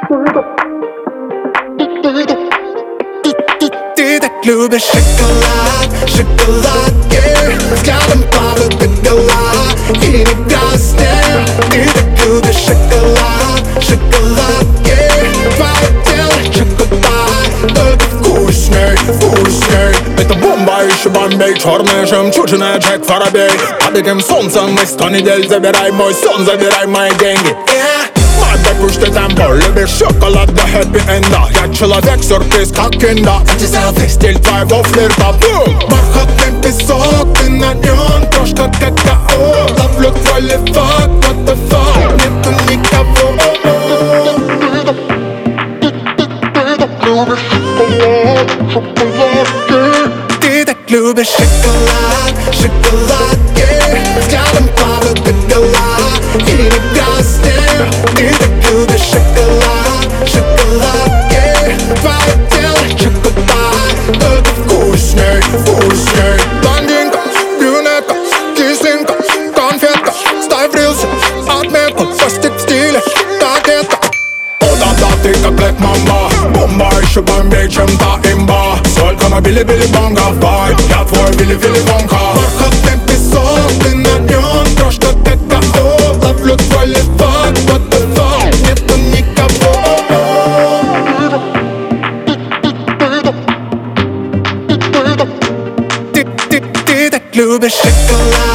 Ты так любишь шоколад, шоколад, yeah. Взглядом падает до гола и не гаснет. Ты так любишь шоколад, шоколад, yeah. Твое тело чокопай, только вкусней, вкусней. Это бомба, еще бомбей, черная жемчужина, Джек Воробей. Под этим солнцем мы 100 недель. Забирай мой сон, забирай мои деньги, yeah. Пусть ты там любишь шоколад до хэппи-энда. Я человек-сюрприз, как кинда. Эти стиль твоего флирта. Бархатный песок, ты на нем крошка какао. Ловлю твой левак, what the fuck, нету никого. Ты так любишь шоколад, шоколад, yeah. Взглядом падает до гола и не гаснет. Ты так любишь шоколад, шоколад, yeah. Твое тело чокопай, только вкусней, вкусней. Блондинка, брюнетка, кислинка, конфетка. Ставь рилсы, отметку, постик в стиле, так это. О да-да, ты как Black Mamba. Бомба, еще бомбей, чем та имба. Сколько мы били-били бонга в бай. Я твой Вилли-Вилли Вонка. Бархатный песок, ты на нем крошка какао. Ловлю твой левак, what the fuck, нету никого. Ты так любишь шоколад.